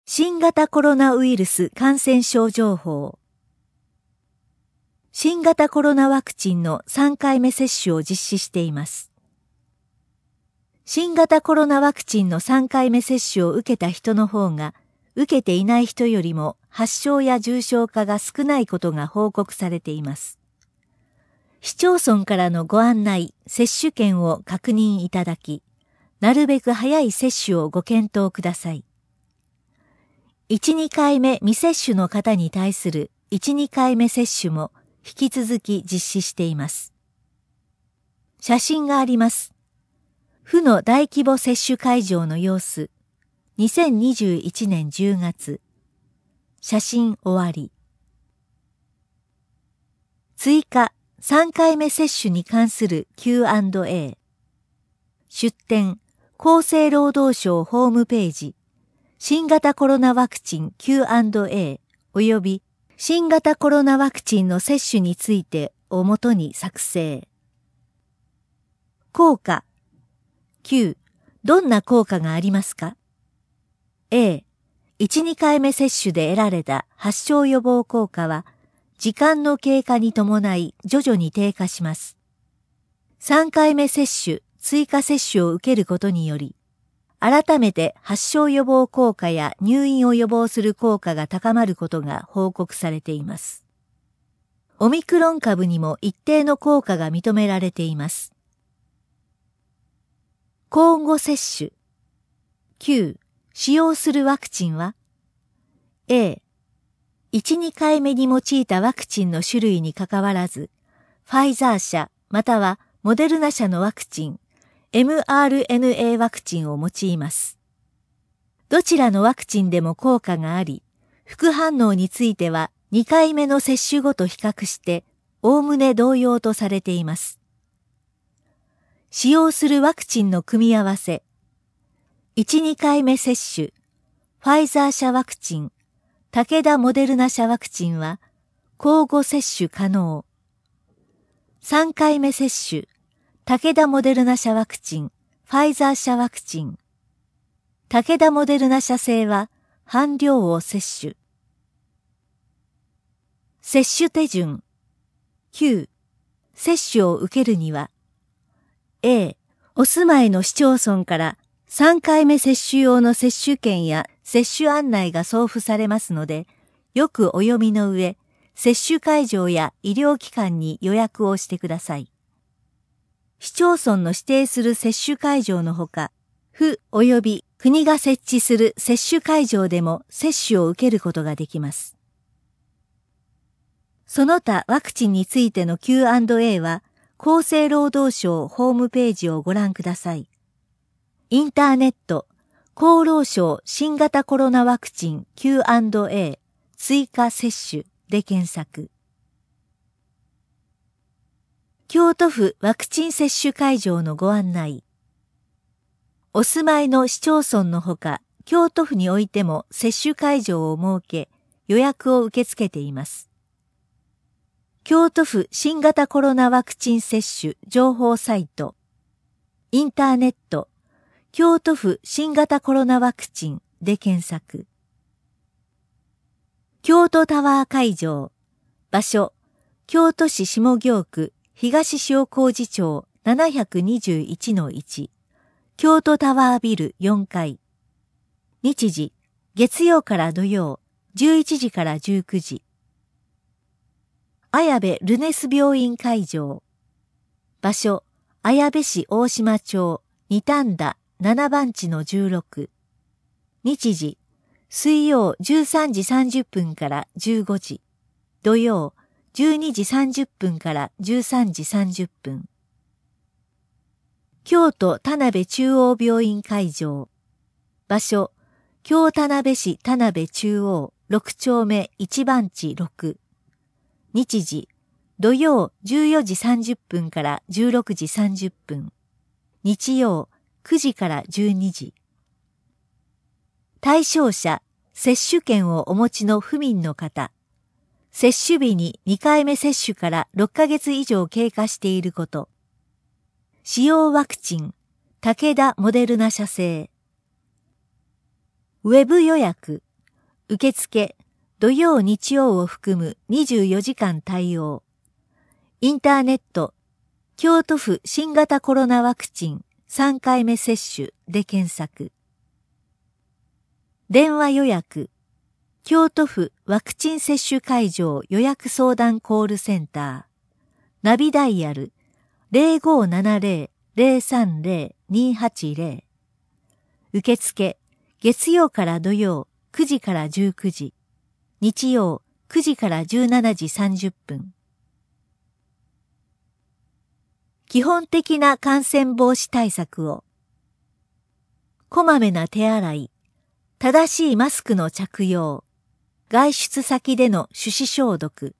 新型コロナウイルス感染症情報。新型コロナワクチンの3回目接種を実施しています。新型コロナワクチンの3回目接種を受けた人の方が、受けていない人よりも発症や重症化が少ないことが報告されています。市町村からのご案内、接種券を確認いただき、なるべく早い接種をご検討ください。1、2回目未接種の方に対する1、2回目接種も引き続き実施しています。写真があります。府の大規模接種会場の様子。2021年10月。写真終わり。追加3回目接種に関する Q&A。出典、厚生労働省ホームページ。新型コロナワクチン Q&A および新型コロナワクチンの接種についてをもとに作成。効果 Q、どんな効果がありますか？ A、1、2回目接種で得られた発症予防効果は時間の経過に伴い徐々に低下します。3回目接種、追加接種を受けることにより、改めて発症予防効果や入院を予防する効果が高まることが報告されています。オミクロン株にも一定の効果が認められています。交互接種。9、使用するワクチンは A、1、2回目に用いたワクチンの種類にかかわらず、ファイザー社またはモデルナ社のワクチン、mRNA ワクチンを用います。どちらのワクチンでも効果があり、副反応については2回目の接種後と比較して、おおむね同様とされています。使用するワクチンの組み合わせ。1、2回目接種、ファイザー社ワクチン、武田モデルナ社ワクチンは、交互接種可能。3回目接種、武田モデルナ社ワクチン、ファイザー社ワクチン。武田モデルナ社製は半量を接種。接種手順。9、接種を受けるには、A、お住まいの市町村から3回目接種用の接種券や接種案内が送付されますので、よくお読みの上、接種会場や医療機関に予約をしてください。市町村の指定する接種会場のほか、府及び国が設置する接種会場でも接種を受けることができます。その他ワクチンについての Q&A は、厚生労働省ホームページをご覧ください。インターネット、厚労省新型コロナワクチン Q&A 追加接種で検索。京都府ワクチン接種会場のご案内。お住まいの市町村のほか、京都府においても接種会場を設け、予約を受け付けています。京都府新型コロナワクチン接種情報サイト。インターネット、京都府新型コロナワクチンで検索。京都タワー会場。場所、京都市下京区東塩麹町 721-1 京都タワービル4階。日時、月曜から土曜、11時から19時。綾部ルネス病院会場。場所、綾部市大島町二反田7番地の16。日時、水曜13時30分から15時。土曜、12時30分から13時30分。京都田辺中央病院会場。場所、京田辺市田辺中央6丁目1番地6。日時、土曜14時30分から16時30分。日曜9時から12時。対象者、接種券をお持ちの府民の方。接種日に2回目接種から6ヶ月以上経過していること。使用ワクチン、武田モデルナ社製。ウェブ予約、 受付、土曜日曜を含む24時間対応。インターネット、京都府新型コロナワクチン3回目接種で検索。電話予約、京都府ワクチン接種会場予約相談コールセンター。ナビダイヤル 0570-030-280。受付、月曜から土曜9時から19時。日曜9時から17時30分。基本的な感染防止対策を。こまめな手洗い、正しいマスクの着用、外出先での手指消毒、